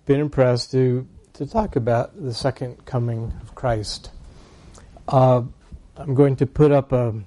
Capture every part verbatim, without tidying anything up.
been impressed to, to talk about the second coming of Christ. Uh, I'm going to put up a,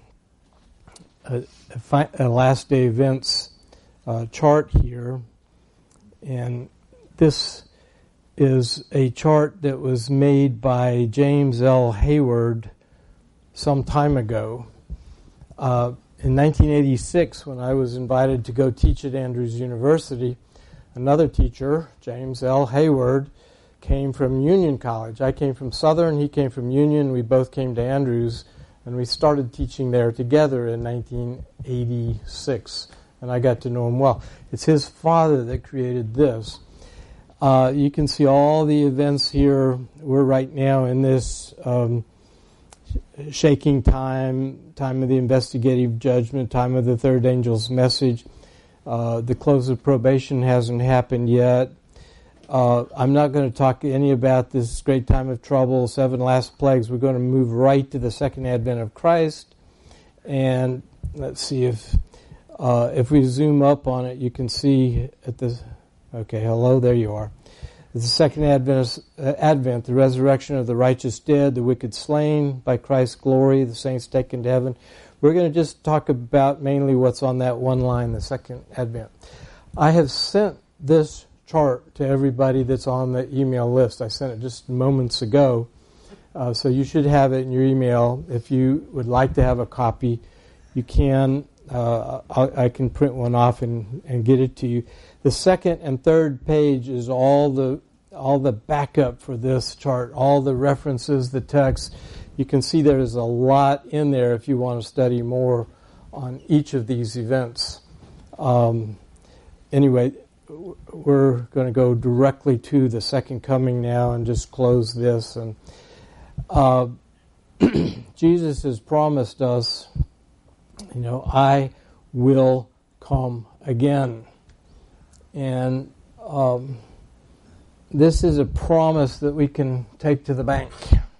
a, a, fi- a last day events uh, chart here, and this is a chart that was made by James L. Hayward some time ago. Uh, in nineteen eighty-six, when I was invited to go teach at Andrews University, another teacher, James L. Hayward, came from Union College. I came from Southern, he came from Union. We both came to Andrews, and we started teaching there together in nineteen eighty-six, and I got to know him well. It's his father that created this. Uh, you can see all the events here. We're right now in this um, shaking time, time of the investigative judgment, time of the third angel's message. Uh, the close of probation hasn't happened yet. Uh, I'm not going to talk any about this great time of trouble, seven last plagues. We're going to move right to the second advent of Christ. And let's see if uh, if we zoom up on it, you can see at the... Okay, hello, there you are. The second advent, uh, advent, the resurrection of the righteous dead, the wicked slain by Christ's glory, the saints taken to heaven. We're going to just talk about mainly what's on that one line, the second advent. I have sent this chart to everybody that's on the email list. I sent it just moments ago, uh, so you should have it in your email. If you would like to have a copy, you can. Uh, I, I can print one off and, and get it to you. The second and third page is all the all the backup for this chart, all the references, the text. You can see there's a lot in there if you want to study more on each of these events. Um, anyway, we're going to go directly to the second coming now and just close this. And uh, Jesus has promised us, you know, I will come again. And um, this is a promise that we can take to the bank.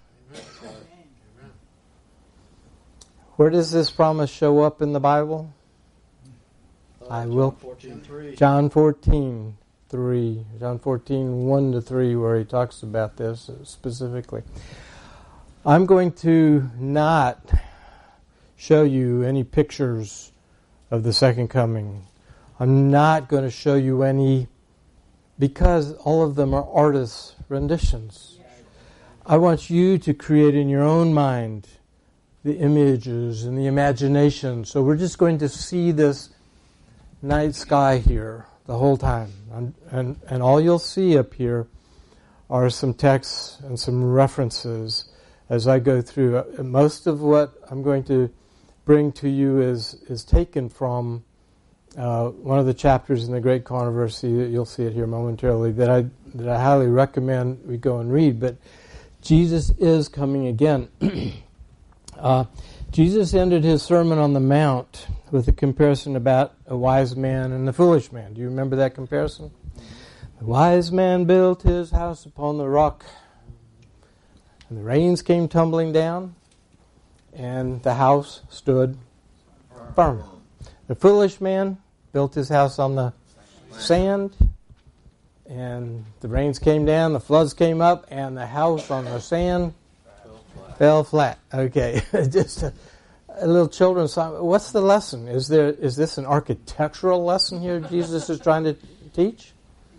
Where does this promise show up in the Bible? Uh, I will. John fourteen three. John fourteen one to three, where he talks about this specifically. I'm going to not show you any pictures of the second coming. I'm not going to show you any, because all of them are artists' renditions. I want you to create in your own mind the images and the imagination. So we're just going to see this night sky here the whole time. And, and, and all you'll see up here are some texts and some references as I go through. Most of what I'm going to bring to you is, is taken from uh, one of the chapters in the Great Controversy. That you'll see it here momentarily, that I that I highly recommend we go and read. But Jesus is coming again. uh, Jesus ended his Sermon on the Mount with a comparison about a wise man and a foolish man. Do you remember that comparison? The wise man built his house upon the rock, and the rains came tumbling down, and the house stood firm. The foolish man built his house on the sand, and the rains came down, the floods came up, and the house on the sand fell flat. Okay, just a, a little children's song. What's the lesson? Is there is this an architectural lesson here Jesus is trying to teach?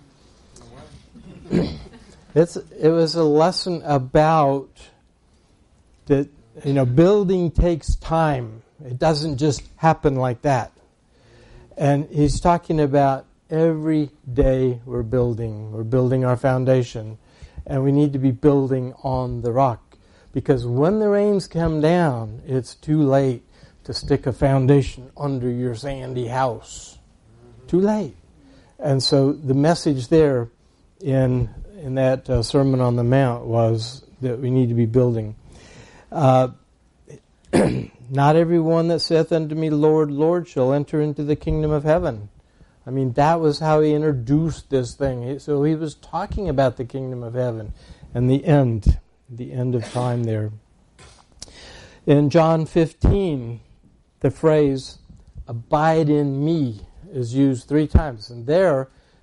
It's it was a lesson about that. You know, building takes time. It doesn't just happen like that. And he's talking about every day we're building. We're building our foundation. And we need to be building on the rock. Because when the rains come down, it's too late to stick a foundation under your sandy house. Too late. And so the message there in in that uh, Sermon on the Mount was that we need to be building. Uh, not everyone that saith unto me, Lord, Lord, shall enter into the kingdom of heaven. I mean, that was how he introduced this thing. So he was talking about the kingdom of heaven and the end, the end of time there. In John fifteen, the phrase, abide in me, is used three times. And there,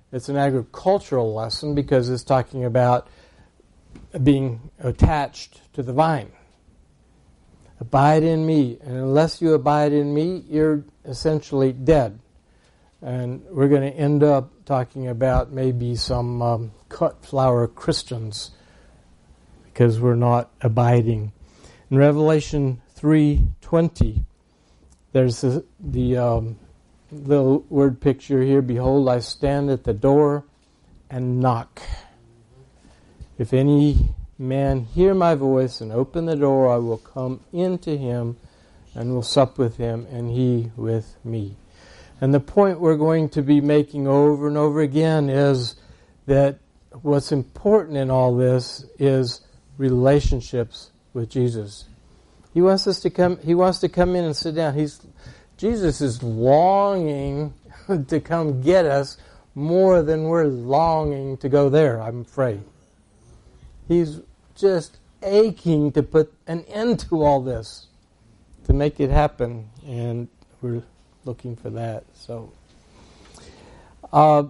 It's an agricultural lesson because it's talking about being attached to the vine. Abide in me, and unless you abide in me, you're essentially dead. And we're going to end up talking about maybe some um, cut flower Christians because we're not abiding. In Revelation three twenty, there's the, the um, little word picture here. Behold, I stand at the door and knock. If any man hear my voice and open the door, I will come into him and will sup with him and he with me. And the point we're going to be making over and over again is that what's important in all this is relationships with Jesus. He wants us to come, he wants to come in and sit down. He's, Jesus is longing to come get us more than we're longing to go there, I'm afraid. He's just aching to put an end to all this, to make it happen, and we're looking for that. So, uh,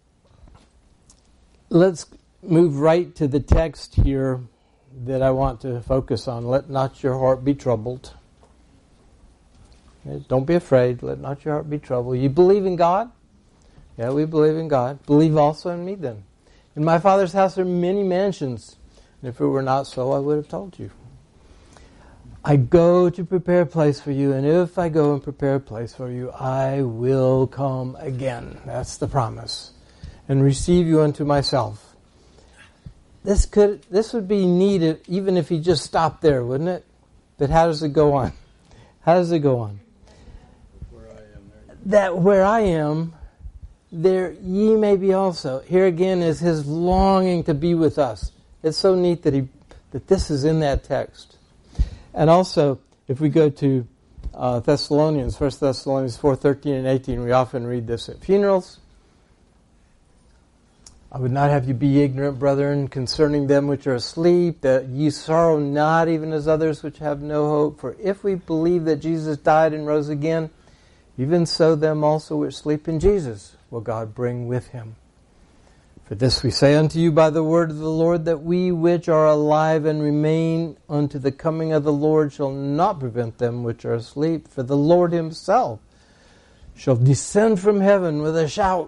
let's move right to the text here that I want to focus on. Let not your heart be troubled. Don't be afraid. Let not your heart be troubled. You believe in God? Yeah, we believe in God. Believe also in me then. In my Father's house are many mansions. And if it were not so, I would have told you. I go to prepare a place for you, and if I go and prepare a place for you, I will come again. That's the promise. And receive you unto myself. This could, this would be needed even if he just stopped there, wouldn't it? But how does it go on? How does it go on? Where I am, there that where I am, there ye may be also. Here again is his longing to be with us. It's so neat that he that this is in that text. And also, if we go to uh, Thessalonians, First Thessalonians four thirteen and eighteen, we often read this at funerals. I would not have you be ignorant, brethren, concerning them which are asleep, that ye sorrow not even as others which have no hope. For if we believe that Jesus died and rose again, even so them also which sleep in Jesus will God bring with him. For this we say unto you by the word of the Lord, that we which are alive and remain unto the coming of the Lord shall not prevent them which are asleep. For the Lord himself shall descend from heaven with a shout.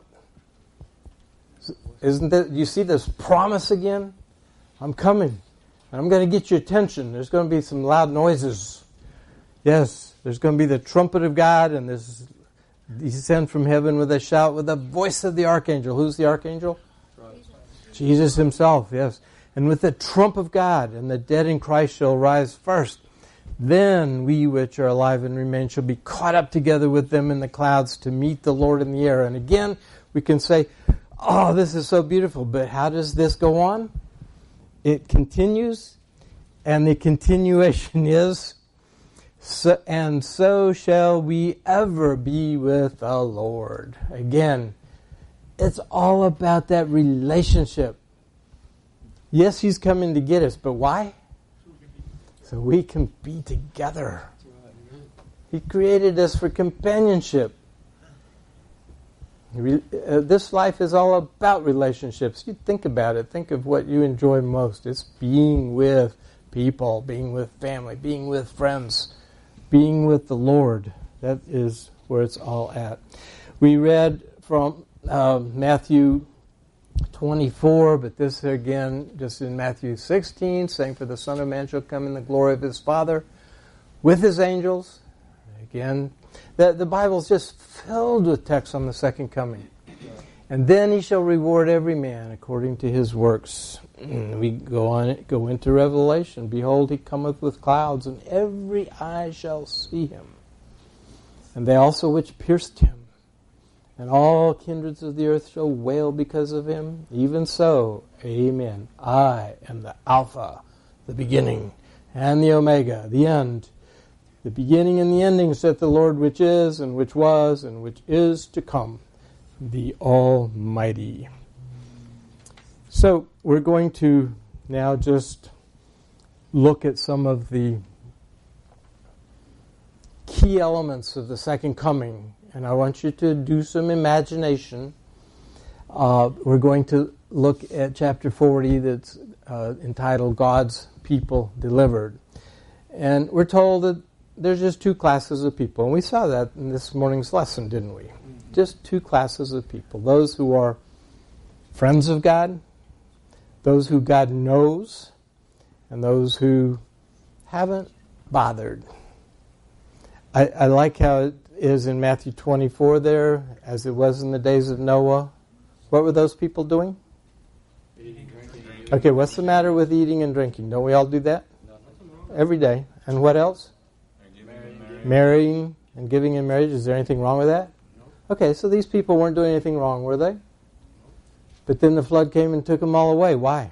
Isn't that, you see this promise again? I'm coming. And I'm going to get your attention. There's going to be some loud noises. Yes, there's going to be the trumpet of God, and there's descend from heaven with a shout, with the voice of the archangel. Who's the archangel? Jesus himself, yes. And with the trump of God, and the dead in Christ shall rise first. Then we which are alive and remain shall be caught up together with them in the clouds to meet the Lord in the air. And again, we can say, oh, this is so beautiful. But how does this go on? It continues, and the continuation is, so, and so shall we ever be with the Lord. Again, it's all about that relationship. Yes, he's coming to get us, but why? So we can be together. He created us for companionship. This life is all about relationships. You think about it. Think of what you enjoy most. It's being with people, being with family, being with friends, being with the Lord. That is where it's all at. We read from Uh, Matthew twenty-four, but this again, just in Matthew sixteen, saying, for the Son of Man shall come in the glory of his Father with his angels. Again, the, the Bible's just filled with texts on the second coming. And then he shall reward every man according to his works. And we go on, go into Revelation. Behold, he cometh with clouds, and every eye shall see him. And they also which pierced him. And all kindreds of the earth shall wail because of him. Even so, amen. I am the Alpha, the beginning, and the Omega, the end. The beginning and the ending, saith the Lord, which is, and which was, and which is to come, the Almighty. So, we're going to now just look at some of the key elements of the second coming. And I want you to do some imagination Uh, we're going to look at chapter forty that's uh, entitled God's People Delivered. And we're told that there's just two classes of people. And we saw that in this morning's lesson, didn't we? Mm-hmm. Just two classes of people. Those who are friends of God, those who God knows, and those who haven't bothered. I, I like how it is in Matthew twenty-four there, as it was in the days of Noah. What were those people doing? Eating, drinking. Okay, what's the matter with eating and drinking? Don't we all do that? Every day. And what else? Marrying. Marrying and giving in marriage. Is there anything wrong with that? Okay, so these people weren't doing anything wrong, were they? But then the flood came and took them all away. Why?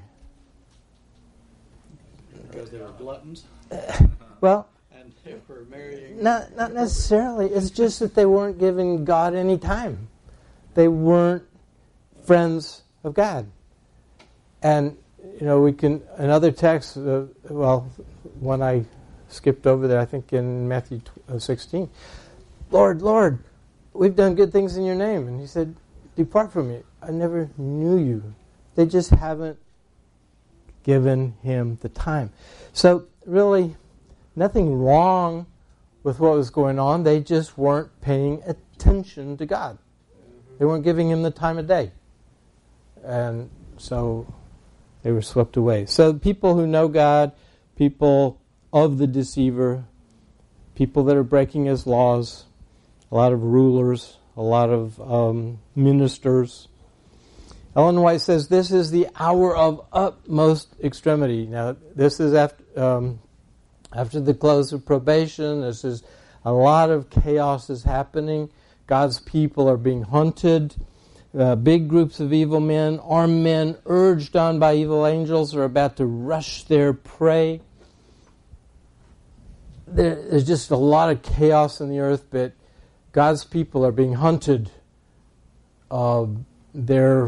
Because they were gluttons. Well, and they were marrying. not not necessarily. It's just that they weren't giving God any time. They weren't friends of God. And, you know, we can, another text, uh, well, one I skipped over there, I think in Matthew sixteen. Lord, Lord, we've done good things in your name. And he said, depart from me. I never knew you. They just haven't given him the time. So, really, nothing wrong with what was going on. They just weren't paying attention to God. They weren't giving him the time of day. And so they were swept away. So people who know God, people of the deceiver, people that are breaking his laws, a lot of rulers, a lot of um, ministers. Ellen White says this is the hour of utmost extremity. Now, this is after um, after the close of probation. This is a lot of chaos is happening. God's people are being hunted. Uh, big groups of evil men, armed men, urged on by evil angels, are about to rush their prey. There, there's just a lot of chaos in the earth, but God's people are being hunted. Uh, they're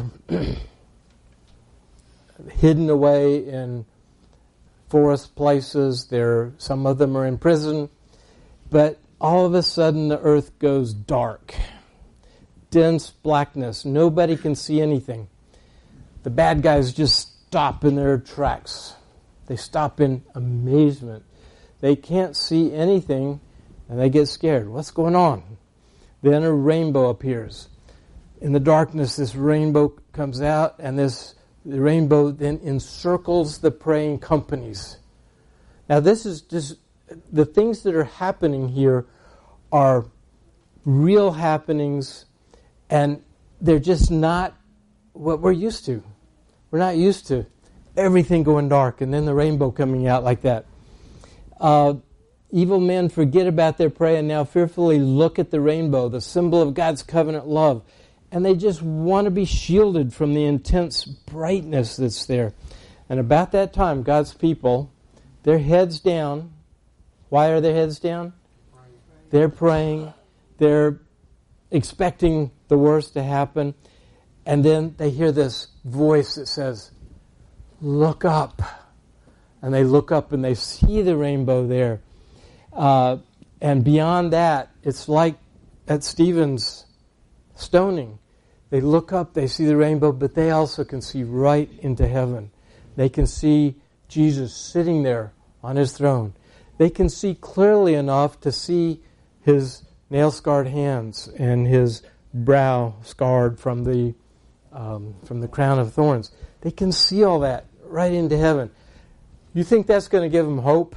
hidden away in forest places. They're, some of them are in prison. But all of a sudden the earth goes dark. Dense blackness. Nobody can see anything. The bad guys just stop in their tracks. They stop in amazement. They can't see anything, and they get scared. What's going on? Then a rainbow appears. In the darkness, this rainbow comes out, and this the rainbow then encircles the praying companies. Now, this is just the things that are happening here are real happenings. And they're just not what we're used to. We're not used to everything going dark and then the rainbow coming out like that. Uh, evil men forget about their prey and now fearfully look at the rainbow, the symbol of God's covenant love. And they just want to be shielded from the intense brightness that's there. And about that time, God's people, their heads down. Why are their heads down? They're praying. They're expecting the worst to happen, and then they hear this voice that says, look up. And they look up and they see the rainbow there. Uh, and beyond that, it's like at Stephen's stoning. They look up, they see the rainbow, but they also can see right into heaven. They can see Jesus sitting there on his throne. They can see clearly enough to see his nail-scarred hands and his brow scarred from the um, from the crown of thorns. They can see all that right into heaven. You think that's going to give them hope?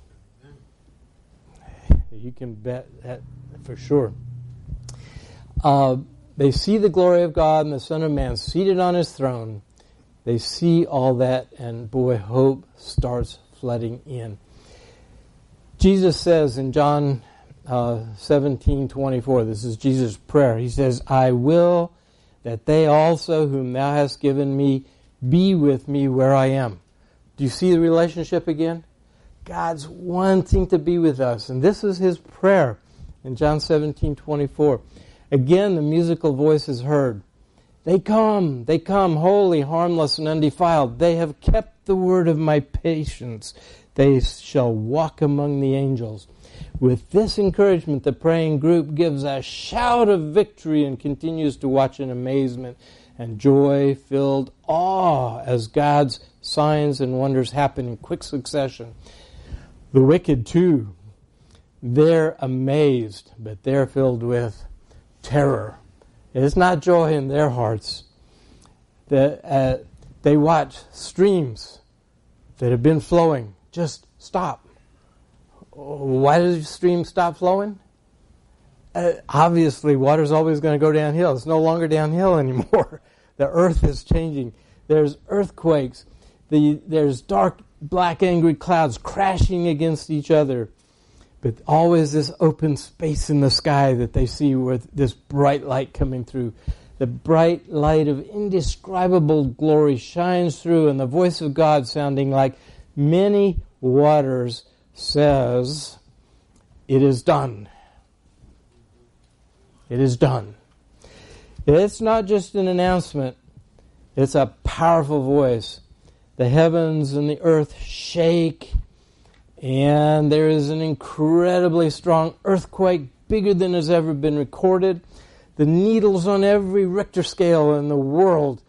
You can bet that for sure. Uh, they see the glory of God and the Son of Man seated on his throne. They see all that, and boy, hope starts flooding in. Jesus says in John Uh, seventeen twenty-four. This is Jesus' prayer. He says, I will that they also whom thou hast given me be with me where I am. Do you see the relationship again? God's wanting to be with us. And this is his prayer in John seventeen twenty-four. Again, the musical voice is heard. They come, they come, holy, harmless, and undefiled. They have kept the word of my patience. They shall walk among the angels. With this encouragement, the praying group gives a shout of victory and continues to watch in amazement and joy filled awe as God's signs and wonders happen in quick succession. The wicked too, they're amazed, but they're filled with terror. It's not joy in their hearts. The, uh, they watch streams that have been flowing just stop. Why does the stream stop flowing? Uh, obviously, water's always going to go downhill. It's no longer downhill anymore. The earth is changing. There's earthquakes. The, there's dark, black, angry clouds crashing against each other. But always this open space in the sky that they see with this bright light coming through. The bright light of indescribable glory shines through, and the voice of God, sounding like many waters, says, "It is done." It is done. It's not just an announcement. It's a powerful voice. The heavens and the earth shake, and there is an incredibly strong earthquake, bigger than has ever been recorded. The needles on every Richter scale in the world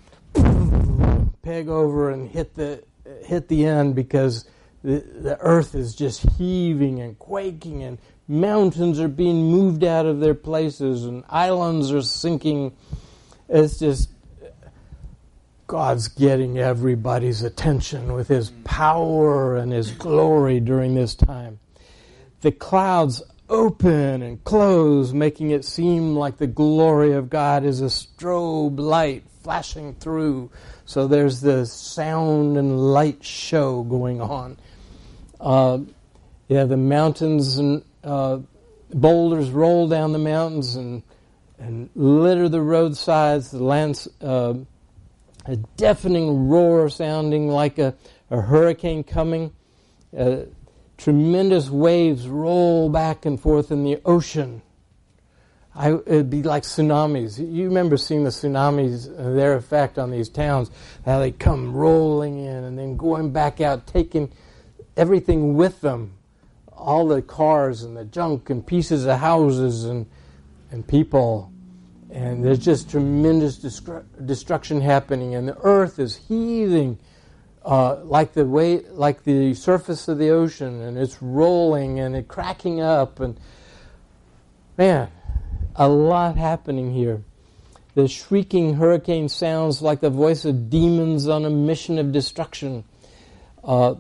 peg over and hit the hit the end, because the, the earth is just heaving and quaking, and mountains are being moved out of their places, and islands are sinking. It's just, God's getting everybody's attention with His power and His glory during this time. The clouds open and close, making it seem like the glory of God is a strobe light flashing through. So there's this sound and light show going on. Uh, yeah, the mountains and uh, boulders roll down the mountains and and litter the roadsides. The lands, uh, a deafening roar sounding like a, a hurricane coming. Uh, tremendous waves roll back and forth in the ocean. I, it'd be like tsunamis. You remember seeing the tsunamis, uh, their effect on these towns, how they come rolling in and then going back out, taking everything with them, all the cars and the junk and pieces of houses and and people. And there's just tremendous destru- destruction happening, and the earth is heaving uh, like the way, like the surface of the ocean, and it's rolling and it cracking up, and man, a lot happening here. The shrieking hurricane sounds like the voice of demons on a mission of destruction. Uh,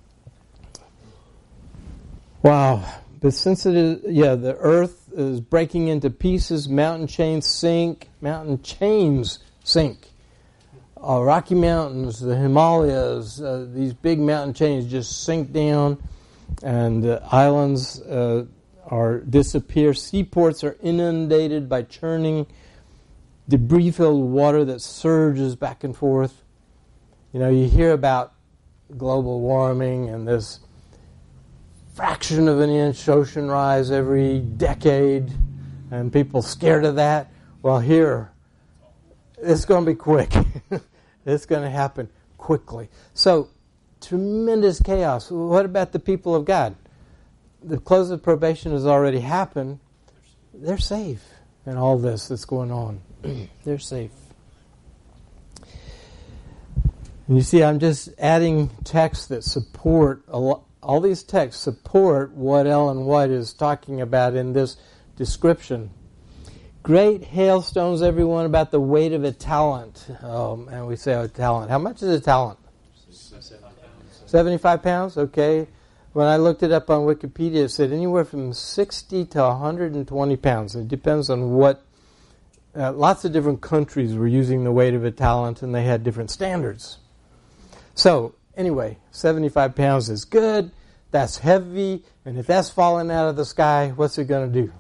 wow. But since it is, yeah, the earth is breaking into pieces, mountain chains sink, mountain chains sink. Uh, Rocky Mountains, the Himalayas, uh, these big mountain chains just sink down, and uh, islands uh, are disappear. Seaports are inundated by churning, debris-filled water that surges back and forth. You know, you hear about global warming and this fraction of an inch ocean rise every decade, and people scared of that. Well, here, it's going to be quick. It's going to happen quickly. So, tremendous chaos. What about the people of God? The close of probation has already happened. They're safe in all this that's going on. They're safe. And you see, I'm just adding texts that support a lot. All these texts support what Ellen White is talking about in this description. Great hailstones, everyone, about the weight of a talent. Um, and we say, oh, talent. How much is a talent? seventy-five pounds, okay. When I looked it up on Wikipedia, it said anywhere from sixty to one hundred twenty pounds. It depends on what. Uh, lots of different countries were using the weight of a talent, and they had different standards. So, anyway, seventy-five pounds is good. That's heavy. And if that's falling out of the sky, what's it going to do?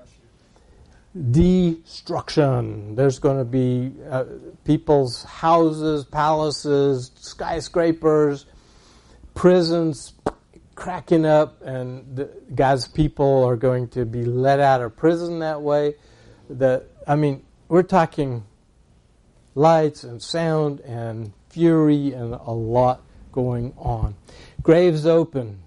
Destruction. There's going to be uh, people's houses, palaces, skyscrapers, prisons cracking up, and the, God's people are going to be let out of prison that way. The, I mean, we're talking lights and sound and fury and a lot going on. Graves open.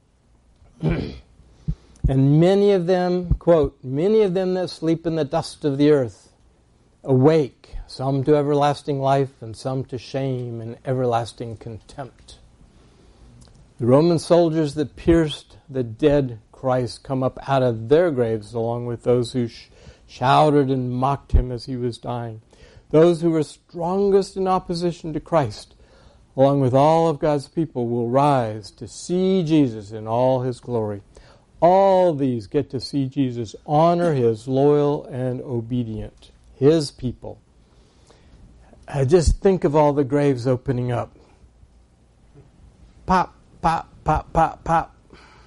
And many of them, quote, many of them that sleep in the dust of the earth awake. some to everlasting life, and some to shame and everlasting contempt. The Roman soldiers that pierced the dead Christ come up out of their graves along with those who sh- shouted and mocked him as he was dying. Those who were strongest in opposition to Christ, along with all of God's people, will rise to see Jesus in all his glory. All these get to see Jesus, honor his loyal and obedient, his people. I just think of all the graves opening up. Pop, pop, pop, pop, pop.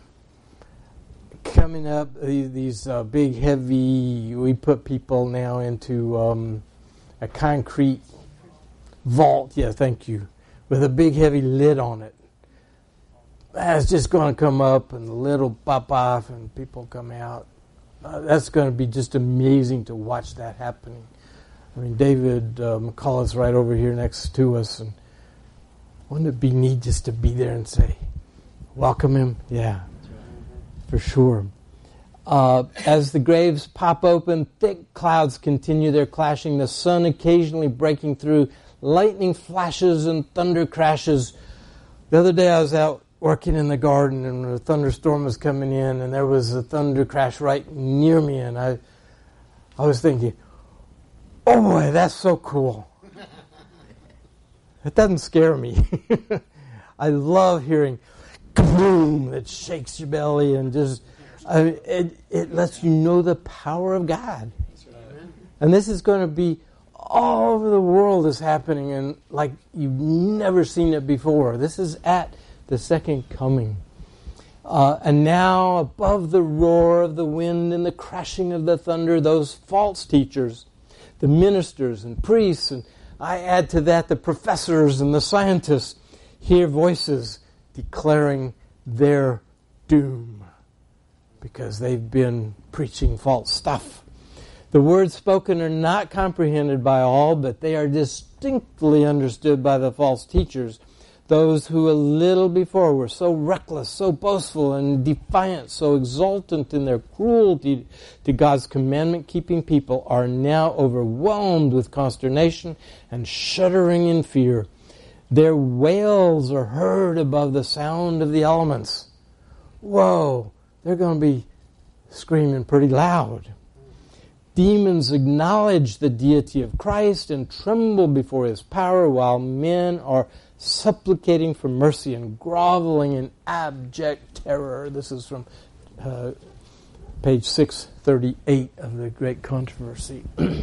Coming up, these, these uh, big, heavy, we put people now into um, a concrete vault, yeah, thank you, with a big, heavy lid on it. That's just going to come up, and the lid will pop off, and people come out. Uh, that's going to be just amazing to watch that happening. I mean, David uh, McCullough's right over here next to us, and wouldn't it be neat just to be there and say, welcome him? Yeah, for sure. Uh, as the graves pop open, thick clouds continue their clashing, the sun occasionally breaking through, lightning flashes and thunder crashes. The other day I was out working in the garden, and a thunderstorm was coming in, and there was a thunder crash right near me, and I, I was thinking, oh boy, that's so cool. It doesn't scare me. I love hearing boom that shakes your belly, and just I mean, it it lets you know the power of God. And this is going to be all over the world is happening, and like you've never seen it before. This is at the second coming. Uh, and now, above the roar of the wind and the crashing of the thunder, those false teachers, the ministers and priests, and I add to that the professors and the scientists, hear voices declaring their doom because they've been preaching false stuff. The words spoken are not comprehended by all, but they are distinctly understood by the false teachers, those who a little before were so reckless, so boastful and defiant, so exultant in their cruelty to God's commandment-keeping people are now overwhelmed with consternation and shuddering in fear. Their wails are heard above the sound of the elements. Whoa, they're going to be screaming pretty loud. Demons acknowledge the deity of Christ and tremble before his power, while men are supplicating for mercy and groveling in abject terror. This is from uh, page six thirty-eight of the Great Controversy.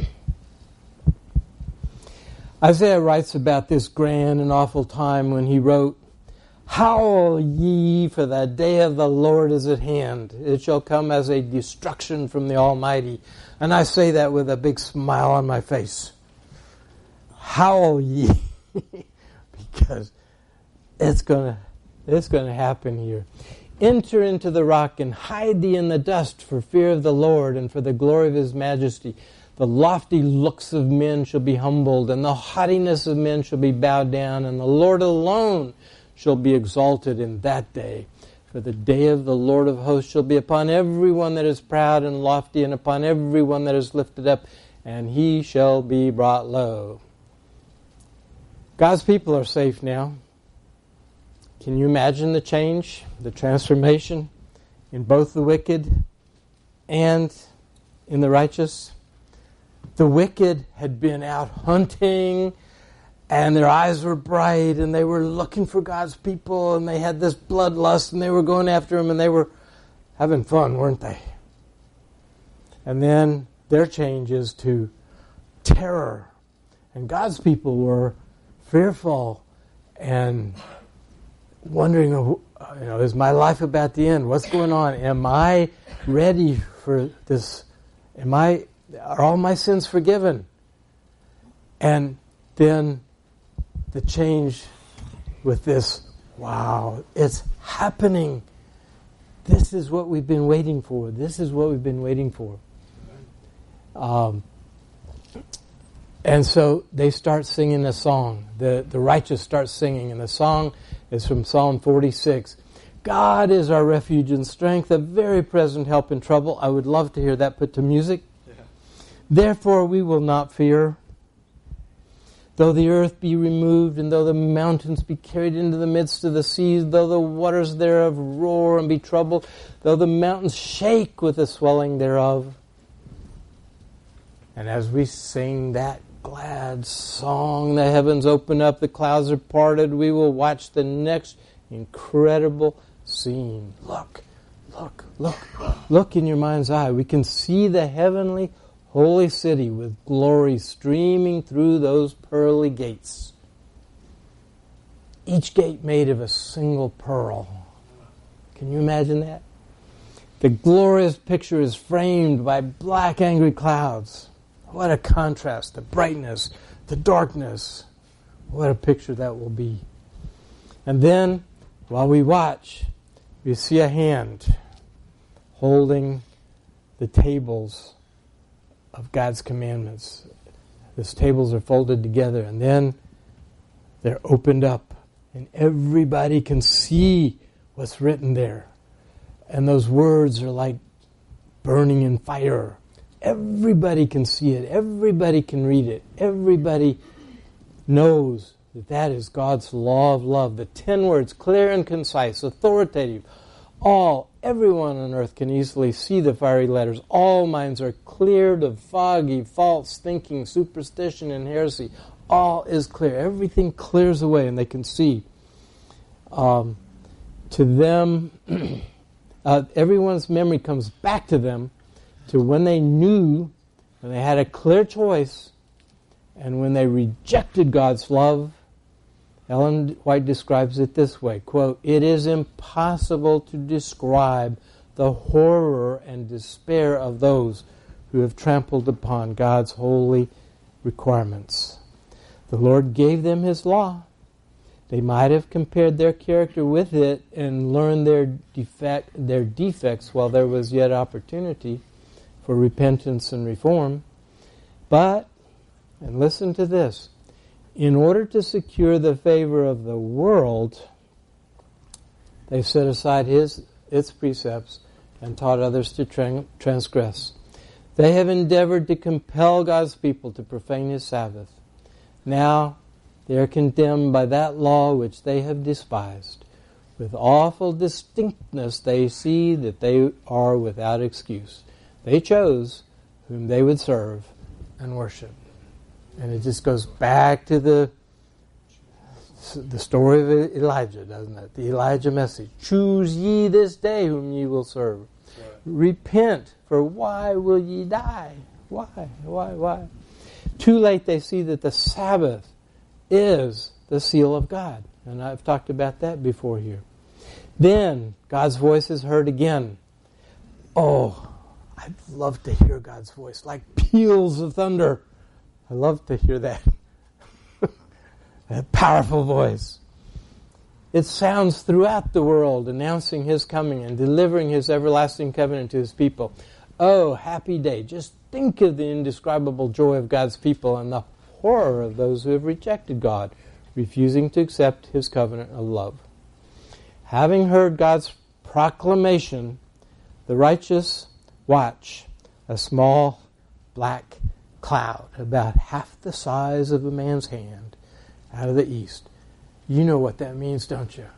Isaiah writes about this grand and awful time when he wrote, "Howl ye, for the day of the Lord is at hand. It shall come as a destruction from the Almighty." And I say that with a big smile on my face. Howl ye. Because it's gonna it's gonna happen here. Enter into the rock and hide thee in the dust for fear of the Lord and for the glory of his majesty. The lofty looks of men shall be humbled, and the haughtiness of men shall be bowed down, and the Lord alone shall be exalted in that day. For the day of the Lord of hosts shall be upon everyone that is proud and lofty, and upon everyone that is lifted up, and he shall be brought low. God's people are safe now. Can you imagine the change, the transformation in both the wicked and in the righteous? The wicked had been out hunting, and their eyes were bright, and they were looking for God's people, and they had this bloodlust, and they were going after him, and they were having fun, weren't they? And then their change is to terror. And God's people were fearful and wondering, you know, is my life about to end? What's going on? Am I ready for this? Am I, are all my sins forgiven? And then the change with this, wow, it's happening. This is what we've been waiting for. This is what we've been waiting for. Um, and so they start singing a song. The, the righteous start singing, and the song is from Psalm forty-six. God is our refuge and strength, a very present help in trouble. I would love to hear that put to music. Yeah. Therefore we will not fear. Though the earth be removed, and though the mountains be carried into the midst of the seas, though the waters thereof roar and be troubled, though the mountains shake with the swelling thereof. And as we sing that glad song, the heavens open up, the clouds are parted, we will watch the next incredible scene. Look, look, look, look in your mind's eye. We can see the heavenly holy city with glory streaming through those pearly gates. Each gate made of a single pearl. Can you imagine that? The glorious picture is framed by black angry clouds. What a contrast, the brightness, the darkness. What a picture that will be. And then, while we watch, we see a hand holding the tables of God's commandments. These tables are folded together, and then they're opened up, and everybody can see what's written there. And those words are like burning in fire. Everybody can see it. Everybody can read it. Everybody knows that that is God's law of love. The ten words, clear and concise, authoritative. All, everyone on earth can easily see the fiery letters. All minds are cleared of foggy, false thinking, superstition, and heresy. All is clear. Everything clears away, and they can see. Um, to them, uh, everyone's memory comes back to them to when they knew, when they had a clear choice, and when they rejected God's love. Ellen White describes it this way, quote, "It is impossible to describe the horror and despair of those who have trampled upon God's holy requirements. The Lord gave them His law. They might have compared their character with it and learned their defect, their defects while there was yet opportunity for repentance and reform. But, and listen to this, in order to secure the favor of the world, they set aside his its precepts and taught others to tran- transgress. They have endeavored to compel God's people to profane His Sabbath. Now they are condemned by that law which they have despised. With awful distinctness they see that they are without excuse. They chose whom they would serve and worship." And it just goes back to the the story of Elijah, doesn't it? The Elijah message. Choose ye this day whom ye will serve. Right. Repent, for why will ye die? Why? Why? Why? Too late they see that the Sabbath is the seal of God. And I've talked about that before here. Then God's voice is heard again. Oh, I'd love to hear God's voice like peals of thunder. I love to hear that. That powerful voice. It sounds throughout the world, announcing His coming and delivering His everlasting covenant to His people. Oh, happy day. Just think of the indescribable joy of God's people and the horror of those who have rejected God, refusing to accept His covenant of love. Having heard God's proclamation, the righteous watch a small black cloud about half the size of a man's hand out of the east. You know what that means, don't you?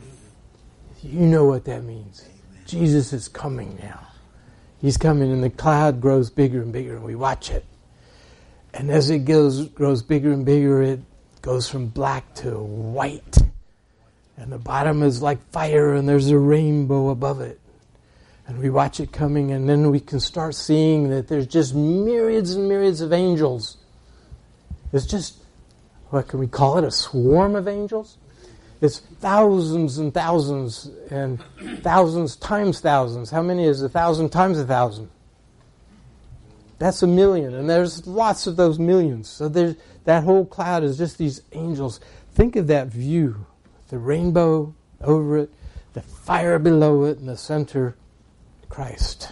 You know what that means. Jesus is coming now. He's coming, and the cloud grows bigger and bigger, and we watch it. And as it goes, grows bigger and bigger, it goes from black to white. And the bottom is like fire, and there's a rainbow above it. And we watch it coming, and then we can start seeing that there's just myriads and myriads of angels. It's just, what can we call it, a swarm of angels? It's thousands and thousands and thousands times thousands. How many is a thousand times a thousand? That's a million, and there's lots of those millions. So there's, that whole cloud is just these angels. Think of that view. The rainbow over it, the fire below it, in the center, Christ,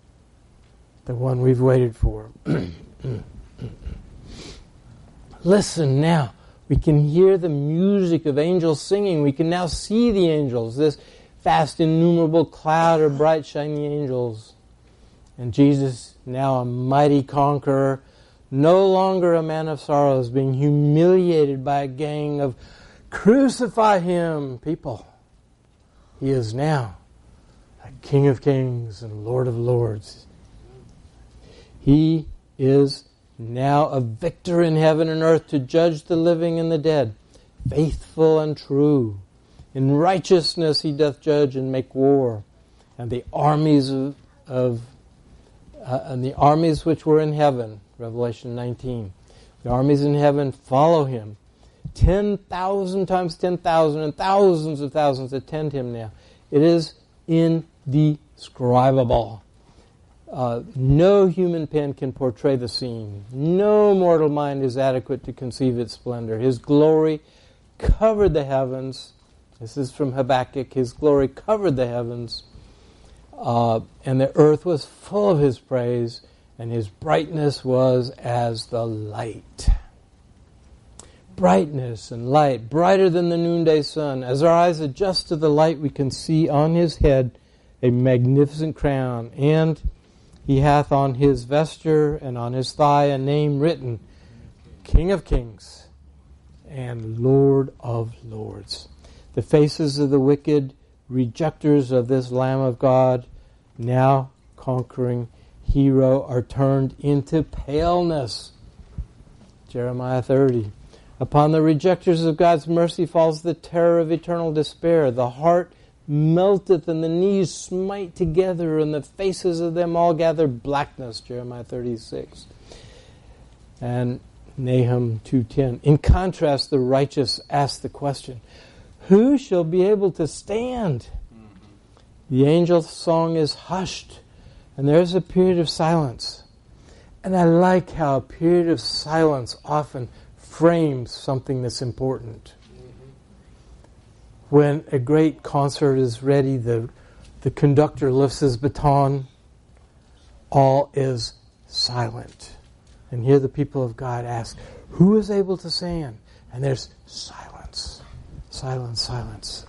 the one we've waited for. Listen now. We can hear the music of angels singing. We can now see the angels, this vast, innumerable cloud of bright, shiny angels. And Jesus, now a mighty conqueror, No longer a man of sorrows, being humiliated by a gang of crucify him people. He is now a King of kings and Lord of lords. He is now a victor in heaven and earth to judge the living and the dead, faithful and true. In righteousness he doth judge and make war. And the armies of, of uh, and the armies which were in heaven, Revelation nineteen, the armies in heaven follow him. Ten thousand times ten thousand and thousands of thousands attend him now. It is indescribable. Uh, no human pen can portray the scene. No mortal mind is adequate to conceive its splendor. His glory covered the heavens. This is from Habakkuk. His glory covered the heavens. Uh, and the earth was full of his praise, and his brightness was as the light. Brightness and light, brighter than the noonday sun. As our eyes adjust to the light, we can see on his head a magnificent crown, and he hath on his vesture and on his thigh a name written, King of Kings and Lord of Lords. The faces of the wicked rejectors of this Lamb of God, now conquering hero, are turned into paleness. Jeremiah thirty. Upon the rejectors of God's mercy falls the terror of eternal despair. The heart melteth and the knees smite together, and the faces of them all gather blackness. Jeremiah thirty-six. And Nahum two ten. In contrast, the righteous ask the question, who shall be able to stand? Mm-hmm. The angel's song is hushed, and there's a period of silence. And I like how a period of silence often frames something that's important. Mm-hmm. When a great concert is ready, the, the conductor lifts his baton, all is silent. And here the people of God ask, who is able to stand? And there's silence. Silence, silence.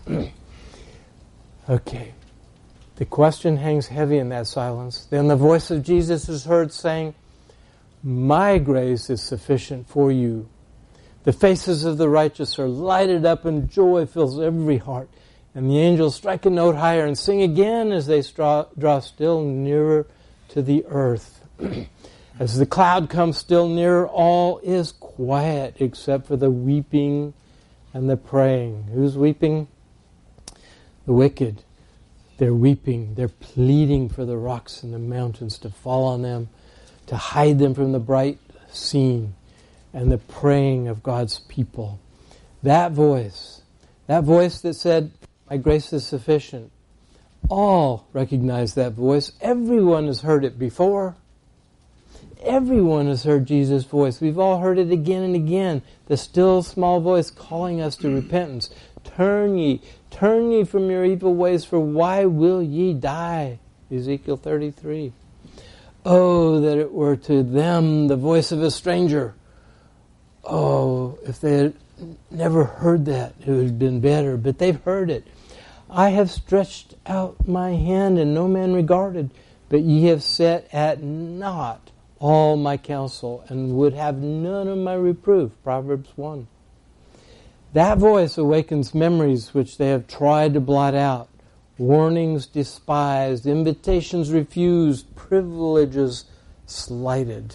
Okay. The question hangs heavy in that silence. Then the voice of Jesus is heard saying, my grace is sufficient for you. The faces of the righteous are lighted up and joy fills every heart. And the angels strike a note higher and sing again as they straw, draw still nearer to the earth. As the cloud comes still nearer, all is quiet except for the weeping and the praying. Who's weeping? The wicked. They're weeping. They're pleading for the rocks and the mountains to fall on them, to hide them from the bright scene, and the praying of God's people. That voice, that voice that said, my grace is sufficient. All recognize that voice. Everyone has heard it before. Everyone has heard Jesus' voice. We've all heard it again and again. The still small voice calling us to repentance. Turn ye, turn ye from your evil ways, for why will ye die? Ezekiel thirty-three. Oh, that it were to them the voice of a stranger. Oh, if they had never heard that, it would have been better. But they've heard it. I have stretched out my hand, and no man regarded, but ye have set at naught all my counsel, and would have none of my reproof. Proverbs one. That voice awakens memories which they have tried to blot out. Warnings despised, invitations refused, privileges slighted.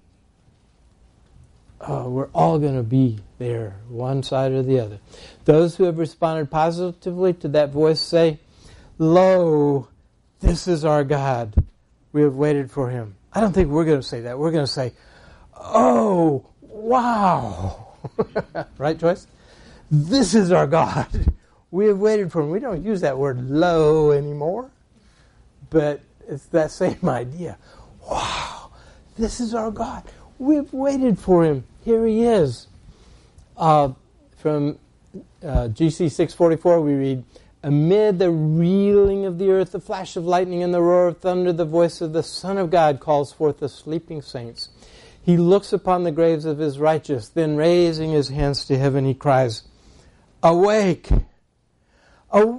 Oh, we're all going to be there, one side or the other. Those who have responded positively to that voice say, lo, this is our God. We have waited for him. I don't think we're going to say that. We're going to say, oh, wow. Right, Joyce? This is our God. We have waited for him. We don't use that word lo anymore, but it's that same idea. Wow, this is our God. We've waited for him. Here he is. Uh, from uh, G C six forty-four we read, amid the reeling of the earth, the flash of lightning and the roar of thunder, the voice of the Son of God calls forth the sleeping saints. He looks upon the graves of his righteous, then raising his hands to heaven, he cries, awake!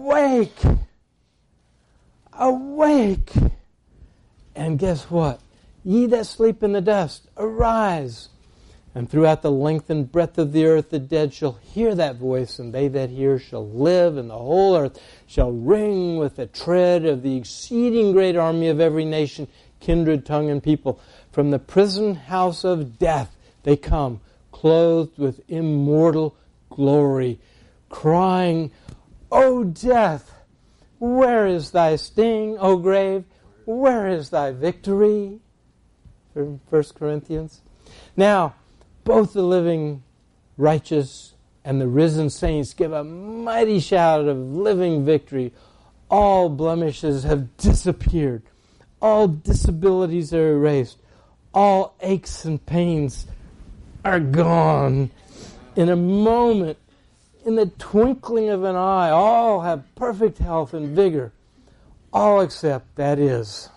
Awake! Awake! And guess what? Ye that sleep in the dust, arise. And throughout the length and breadth of the earth the dead shall hear that voice, and they that hear shall live, and the whole earth shall ring with the tread of the exceeding great army of every nation, kindred, tongue, and people. From the prison house of death they come, clothed with immortal glory, crying, O death, where is thy sting? O grave, where is thy victory? From First Corinthians. Now, both the living righteous and the risen saints give a mighty shout of living victory. All blemishes have disappeared. All disabilities are erased. All aches and pains are gone. In a moment, in the twinkling of an eye, all have perfect health and vigor. All except, that is,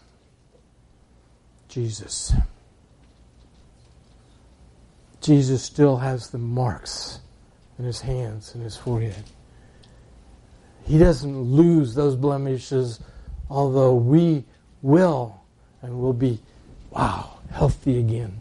Jesus. Jesus still has the marks in his hands and his forehead. He doesn't lose those blemishes, although we will and will be, wow, healthy again.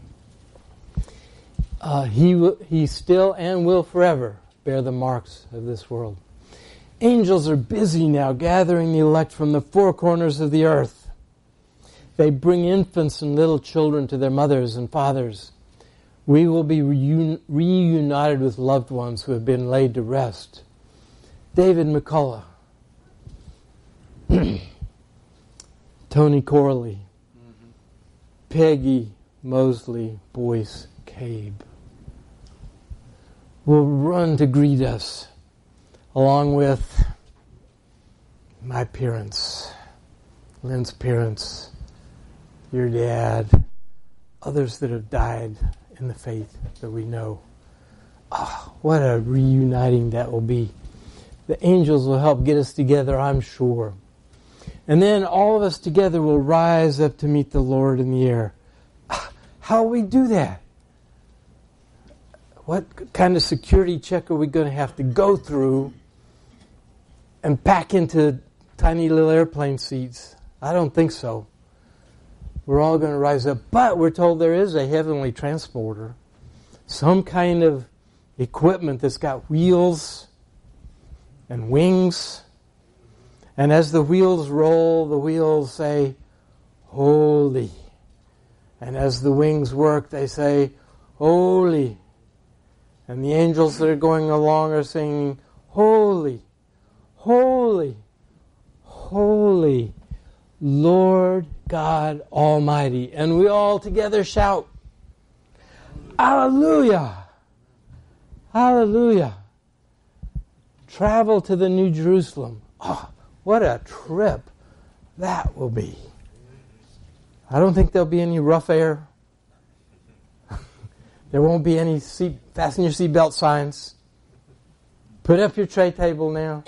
Uh, he will, he still and will forever bear the marks of this world. Angels are busy now gathering the elect from the four corners of the earth. They bring infants and little children to their mothers and fathers. We will be reun- reunited with loved ones who have been laid to rest. David McCullough, Tony Corley, mm-hmm. Peggy Mosley Boyce Cabe will run to greet us, along with my parents, Lynn's parents, your dad, others that have died in the faith that we know. Oh, what a reuniting that will be. The angels will help get us together, I'm sure. And then all of us together will rise up to meet the Lord in the air. How will we do that? What kind of security check are we going to have to go through and pack into tiny little airplane seats? I don't think so. We're all going to rise up. But we're told there is a heavenly transporter. Some kind of equipment that's got wheels and wings. And as the wheels roll, the wheels say, holy. And as the wings work, they say, holy. And the angels that are going along are singing, holy, holy, holy, Lord God Almighty. And we all together shout, hallelujah, hallelujah. Travel to the New Jerusalem. Oh, what a trip that will be. I don't think there'll be any rough air. There won't be any seat, fasten your seatbelt signs. Put up your tray table now.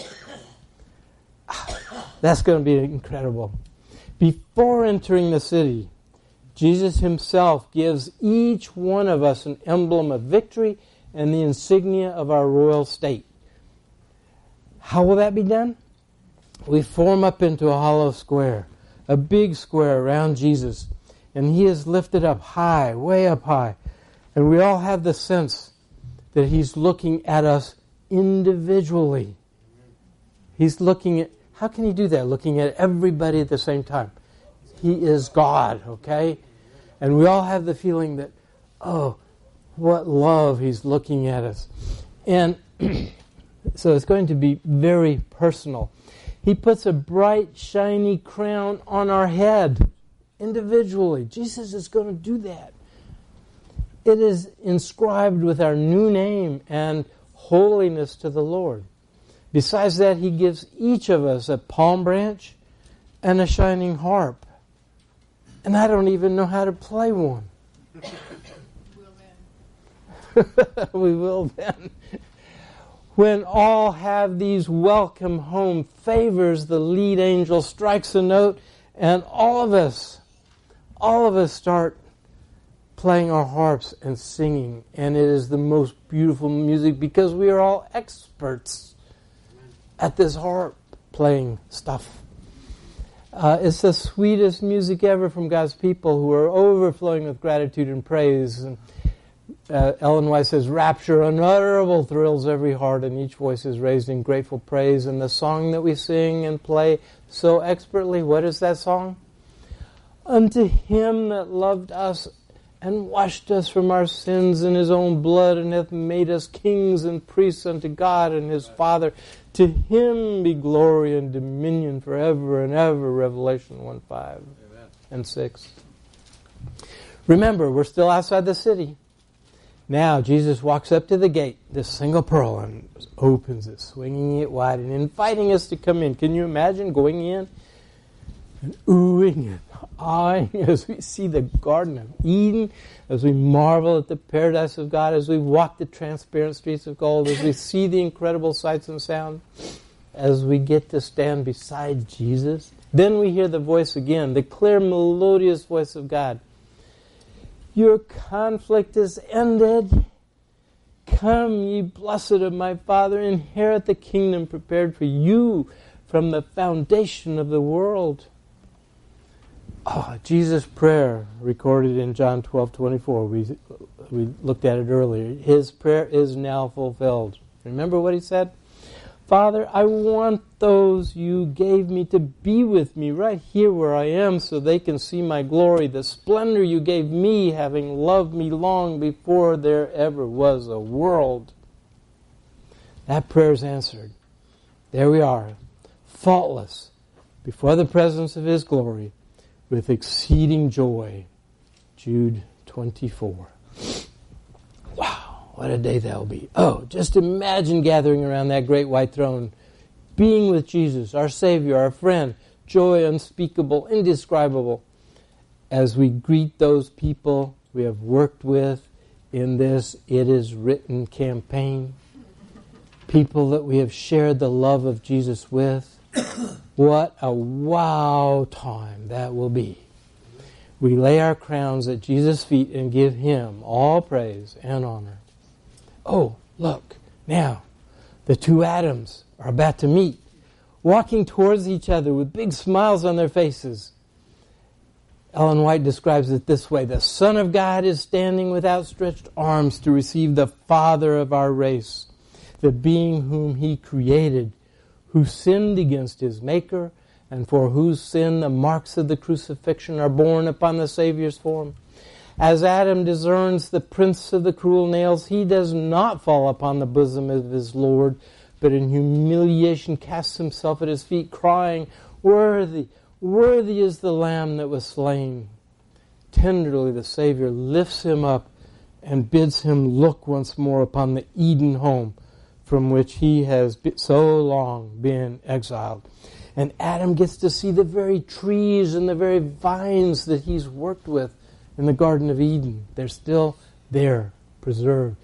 That's going to be incredible. Before entering the city, Jesus himself gives each one of us an emblem of victory and the insignia of our royal state. How will that be done? We form up into a hollow square, a big square around Jesus, and he is lifted up high, way up high. And we all have the sense that he's looking at us individually. He's looking at, how can he do that? Looking at everybody at the same time. He is God, okay? And we all have the feeling that, oh, what love he's looking at us. And so it's going to be very personal. He puts a bright, shiny crown on our head individually. Jesus is going to do that. It is inscribed with our new name and holiness to the Lord. Besides that, he gives each of us a palm branch and a shining harp. And I don't even know how to play one. We will then. When all have these welcome home favors, the lead angel strikes a note, and all of us, all of us start playing our harps and singing, and it is the most beautiful music because we are all experts at this harp playing stuff. Uh, it's the sweetest music ever from God's people who are overflowing with gratitude and praise. And uh, Ellen White says, rapture, unutterable thrills every heart, and each voice is raised in grateful praise. And the song that we sing and play so expertly, what is that song? Unto him that loved us and washed us from our sins in his own blood, and hath made us kings and priests unto God and his Father. To him be glory and dominion forever and ever. Revelation one five and six. Remember, we're still outside the city. Now Jesus walks up to the gate, this single pearl, and opens it, swinging it wide and inviting us to come in. Can you imagine going in and oohing and eyeing as we see the Garden of Eden, as we marvel at the paradise of God, as we walk the transparent streets of gold, as we see the incredible sights and sounds, as we get to stand beside Jesus? Then we hear the voice again, the clear, melodious voice of God. Your conflict is ended. Come, ye blessed of my Father, inherit the kingdom prepared for you from the foundation of the world. Oh, Jesus' prayer, recorded in John twelve twenty-four. We, we looked at it earlier. His prayer is now fulfilled. Remember what he said? Father, I want those you gave me to be with me right here where I am so they can see my glory, the splendor you gave me, having loved me long before there ever was a world. That prayer is answered. There we are, faultless, before the presence of his glory, with exceeding joy. Jude twenty-four. Wow, what a day that will be. Oh, just imagine gathering around that great white throne, being with Jesus, our Savior, our friend, joy unspeakable, indescribable, as we greet those people we have worked with in this It Is Written campaign, people that we have shared the love of Jesus with. What a wow time that will be. We lay our crowns at Jesus' feet and give him all praise and honor. Oh, look, now, the two Adams are about to meet, walking towards each other with big smiles on their faces. Ellen White describes it this way: the Son of God is standing with outstretched arms to receive the Father of our race, the being whom he created, who sinned against his Maker, and for whose sin the marks of the crucifixion are borne upon the Savior's form. As Adam discerns the prints of the cruel nails, he does not fall upon the bosom of his Lord, but in humiliation casts himself at his feet, crying, Worthy, worthy is the Lamb that was slain. Tenderly the Savior lifts him up and bids him look once more upon the Eden home from which he has so long been exiled. And Adam gets to see the very trees and the very vines that he's worked with in the Garden of Eden. They're still there, preserved.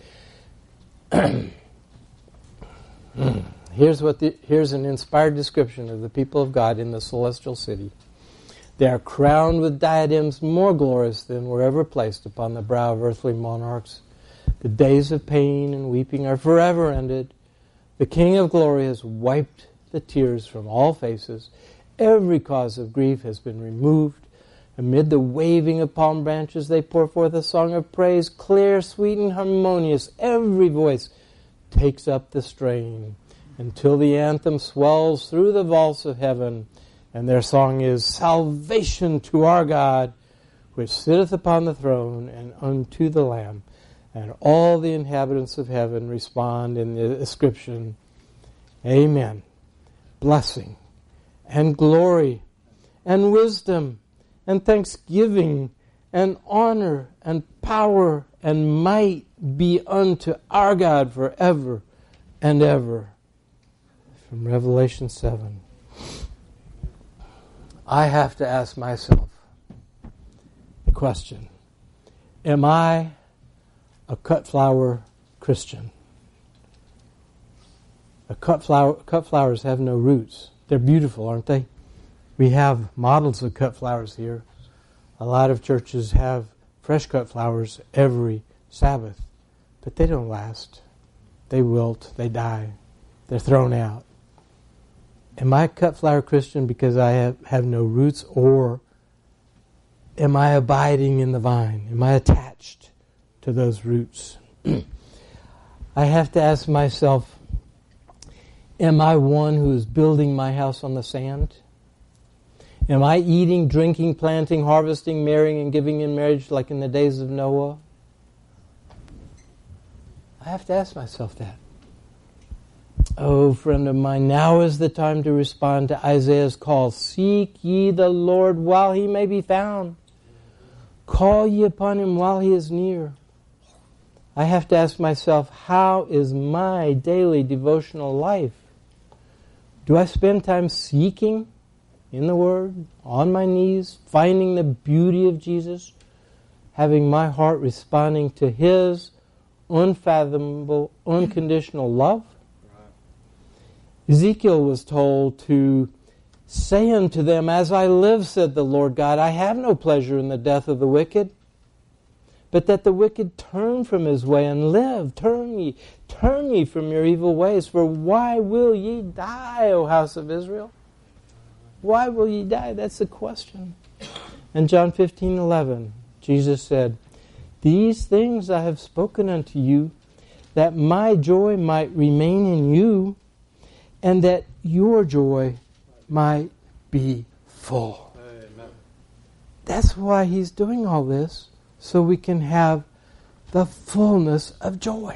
Here's what the, here's an inspired description of the people of God in the celestial city. They are crowned with diadems more glorious than were ever placed upon the brow of earthly monarchs. The days of pain and weeping are forever ended. The King of glory has wiped the tears from all faces. Every cause of grief has been removed. Amid the waving of palm branches, they pour forth a song of praise, clear, sweet, and harmonious. Every voice takes up the strain until the anthem swells through the vaults of heaven, and their song is, Salvation to our God, which sitteth upon the throne, and unto the Lamb. And all the inhabitants of heaven respond in the inscription, Amen. Blessing and glory and wisdom and thanksgiving and honor and power and might be unto our God forever and ever. From Revelation seven. I have to ask myself the question, am I a cut flower Christian? A cut flower, cut flowers have no roots. They're beautiful, aren't they? We have models of cut flowers here. A lot of churches have fresh cut flowers every Sabbath, but they don't last. They wilt, they die, they're thrown out. am I a cut flower Christian because I have, have no roots, or am I abiding in the vine? Am I attached to those roots? I have to ask myself, am I one who is building my house on the sand? Am I eating, drinking, planting, harvesting, marrying, and giving in marriage like in the days of Noah? I have to ask myself that. Oh, friend of mine, now is the time to respond to Isaiah's call. Seek ye the Lord while he may be found. Call ye upon him while he is near. I have to ask myself, how is my daily devotional life? Do I spend time seeking in the Word, on my knees, finding the beauty of Jesus, having my heart responding to His unfathomable, unconditional love? Right. Ezekiel was told to say unto them, as I live, said the Lord God, I have no pleasure in the death of the wicked, but that the wicked turn from his way and live. Turn ye, turn ye from your evil ways, for why will ye die, O house of Israel? Why will ye die? That's the question. In John fifteen eleven, Jesus said, these things I have spoken unto you, that my joy might remain in you, and that your joy might be full. Amen. That's why He's doing all this, so we can have the fullness of joy.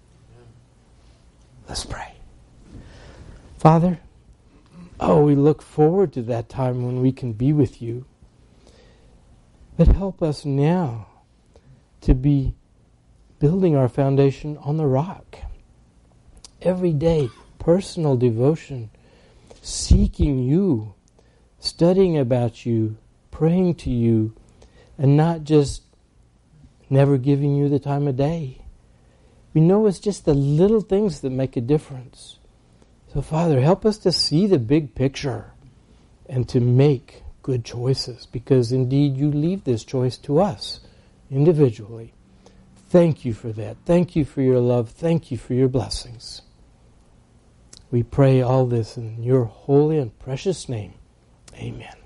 Let's pray. Father, oh, we look forward to that time when we can be with you. But help us now to be building our foundation on the rock. Every day, personal devotion, seeking you, studying about you, praying to you, and not just never giving you the time of day. We know it's just the little things that make a difference. So, Father, help us to see the big picture and to make good choices, because indeed you leave this choice to us individually. Thank you for that. Thank you for your love. Thank you for your blessings. We pray all this in your holy and precious name. Amen.